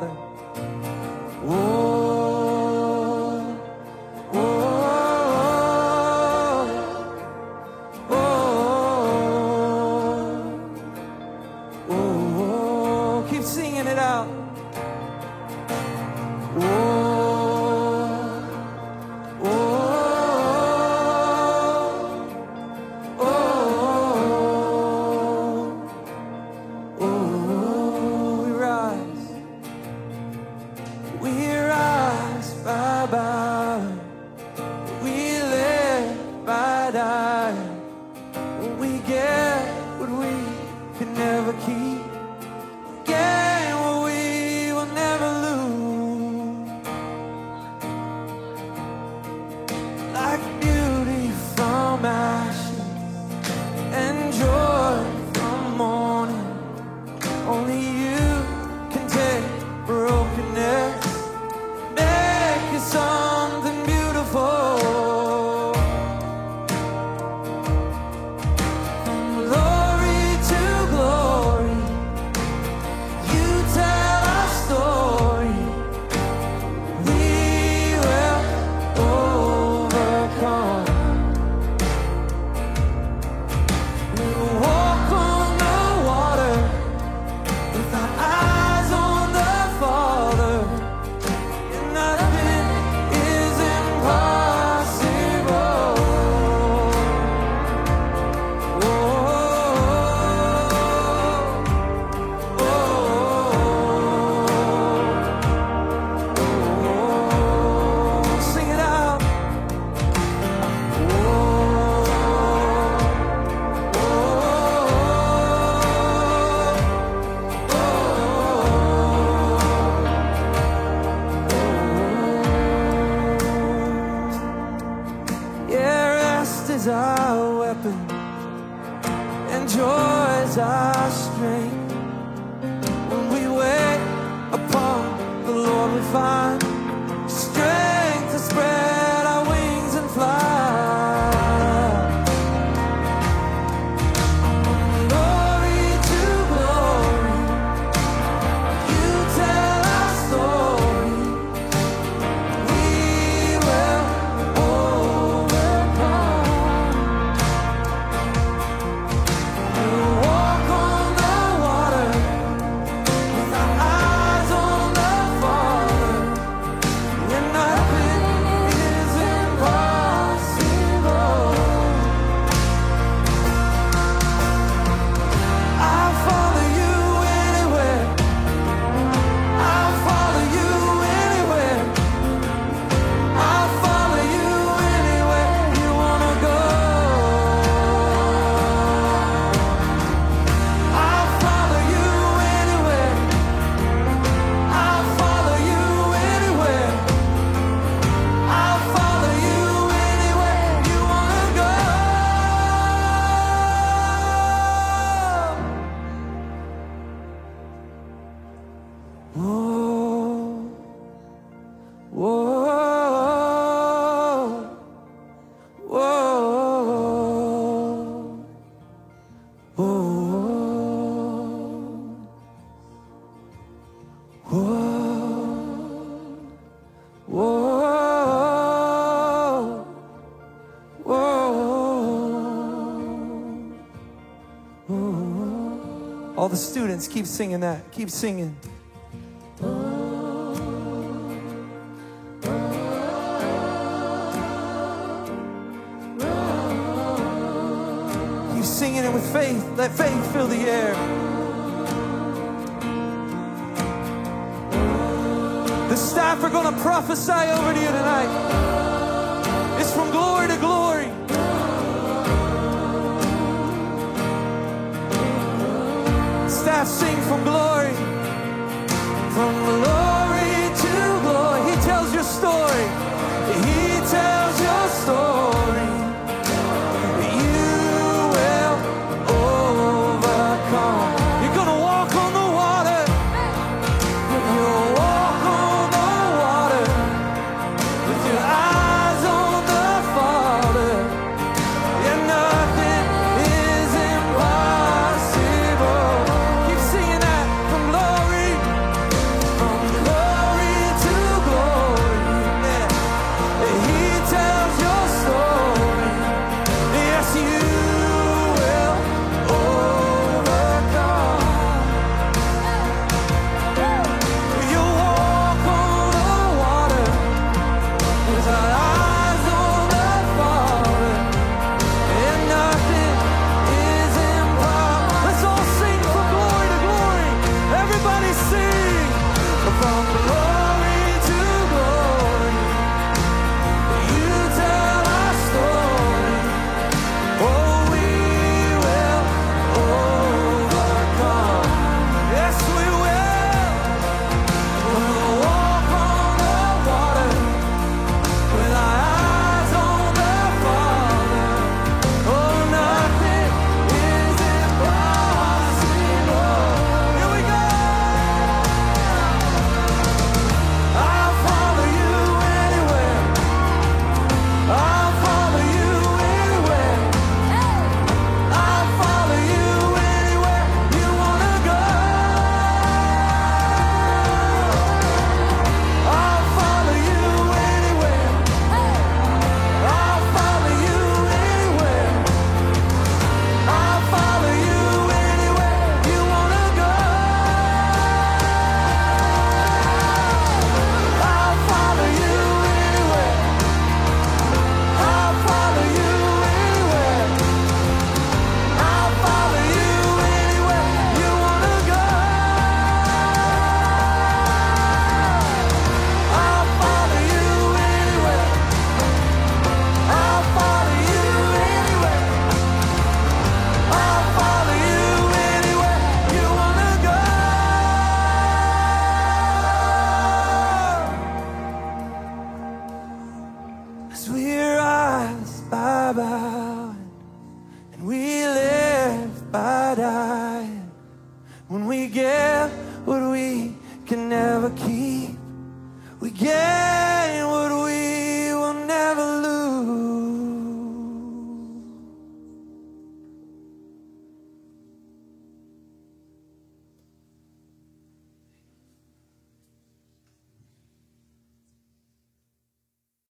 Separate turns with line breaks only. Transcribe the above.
water. Whoa, whoa, whoa, whoa. Keep singing it out. All the students, keep singing that. Keep singing. Keep singing it with faith. Let faith fill the air. The staff are going to prophesy over to you tonight. It's from glory to glory. Staff sing from glory to glory. He tells your story. He tells your story. You will overcome. You're gonna walk on the water. You'll walk on the water with your eyes on the Father. And nothing is impossible. Keep singing that from glory to glory. We get